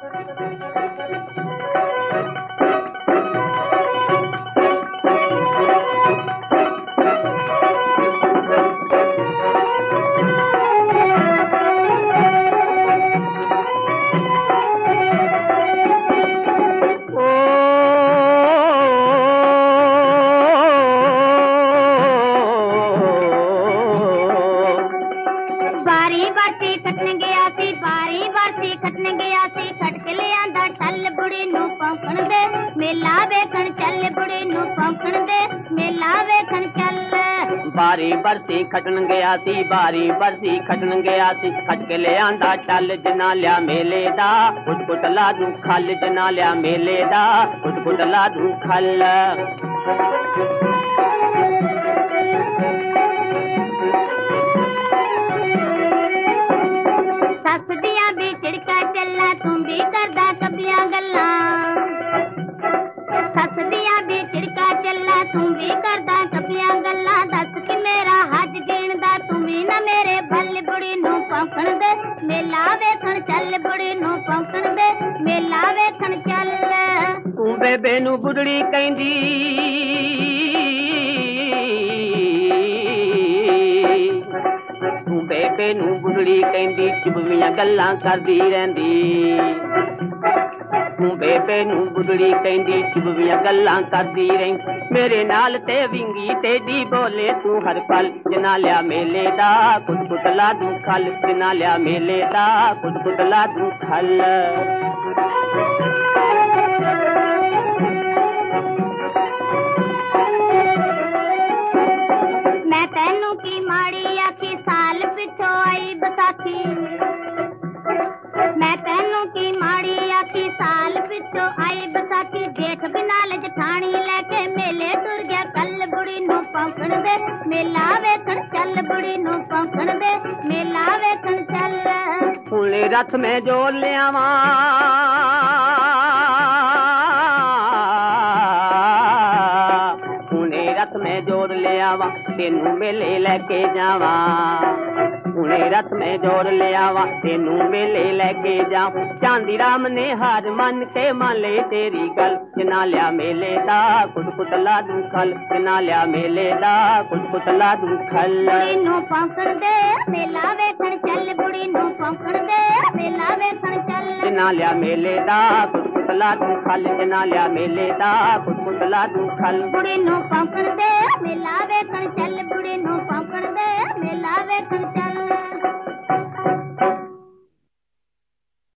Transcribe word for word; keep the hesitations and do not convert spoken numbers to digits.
खटन गया सी बारी बारसी खटन गया सी खटक लियांदा टल बुढ़ी नू पौंकण दे मेला वेखण चल बुढ़ी नू पौंकण दे मेला वेखण चल बारी बरसी खटन गया सी बारी बरसी खटन गया सी खटक लियांदा टल जना लिया मेले दा कुट कुट ला दूं खल जना लिया मेले दा कुट कुट ला दूं खल तू भी करदा कबियां गल्ला सस दिया भी चिड़का चला तू भी करदा कबियां गल्ला दस कि मेरा हज देण दा तू भी ना मेरे बल बुढ़ी नू पौंकण दे मेला वेखण चल बुढ़ी नू पौंकण दे मेला वेखण चल तू बेबे नू बुढ़ड़ी कहंदी तू बेबे नू बुढ़ड़ी कहंदी चुभवियां गल्लां करदी रहंदी तू बेबे नू बुढ़ड़ी कहंदी चुभवियां गल्लां करदी रही मेरे नाल ते विंगी तेडी बोले तू हर पल जना लिया मेले दा कुट कुट ला दूं खल जना लिया मेले दा कुट कुट ला दूं खल मैं तैनू की माड़ी आखी साल पिछो आई बसाखी मैं तैनू की माड़ी आखी साल पिछो आई बसाखी जेठ बिनाल जठानी लेके मेले टुर गया कल बुढ़ी नू पौंकण दे मेला वेखण चल बुढ़ी नू पौंकण दे मेला वेखण चल फूले रथ में जोड़ लियावा रथ में जोड़ ले आवा तेनू मेले लेके जावा हुणे रथ में जोड़ ले आवा तेनू मेले लेके जाऊं चांदी राम ने हार मन के माले तेरी गल जना लिया मेले दा कुट कुट ला दूं खल जना लिया मेले दा कुट कुट ला दूं खल बुढ़ी नू पौंकण दे मेला वेखण चल बुढ़ी नू पौंकण दे मेला वेखण चल जना लिया मेले दा कुट कुट ला दूं खल जना लिया मेले दा कुट कुट ला दूं खल बुढ़ी नू पौंकण दे मेला वेखण चल बुढ़ी नू पौंकण दे मेला वेखण